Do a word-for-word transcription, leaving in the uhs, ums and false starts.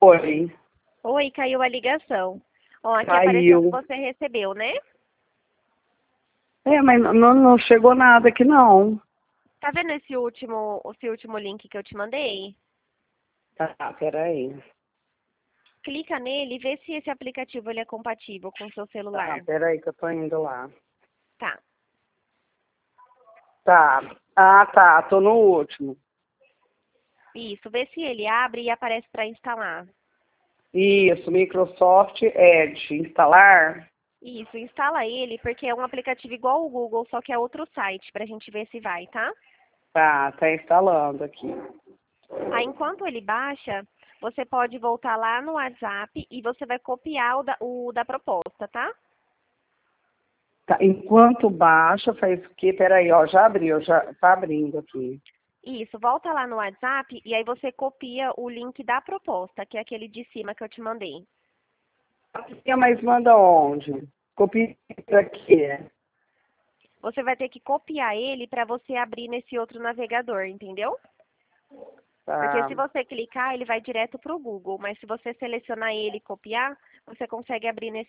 Oi, Oi, caiu a ligação. Ó, aqui apareceu que caiu. você recebeu, né? É, mas não, não chegou nada aqui não. Tá vendo esse último, esse último link que eu te mandei? Tá, peraí. Clica nele e vê se esse aplicativo ele é compatível com o seu Tá, celular. peraí que eu tô indo lá. Tá. Tá. Ah, tá, tô no último. Isso, vê se ele abre e aparece para instalar. Isso, Microsoft Edge. Instalar? Isso, instala ele porque é um aplicativo igual o Google, só que é outro site pra gente ver se vai, tá? Tá, tá instalando aqui. Aí enquanto ele baixa, você pode voltar lá no WhatsApp e você vai copiar o da, o da proposta, tá? Tá, enquanto baixa, faz o quê? Peraí, ó, já abriu, já tá abrindo aqui. Isso, volta lá no WhatsApp e aí você copia o link da proposta, que é aquele de cima que eu te mandei. Copia, mas manda onde? Copia aqui. Você vai ter que copiar ele para você abrir nesse outro navegador, entendeu? Porque Tá, se você clicar, ele vai direto para o Google, mas se você selecionar ele e copiar, você consegue abrir nesse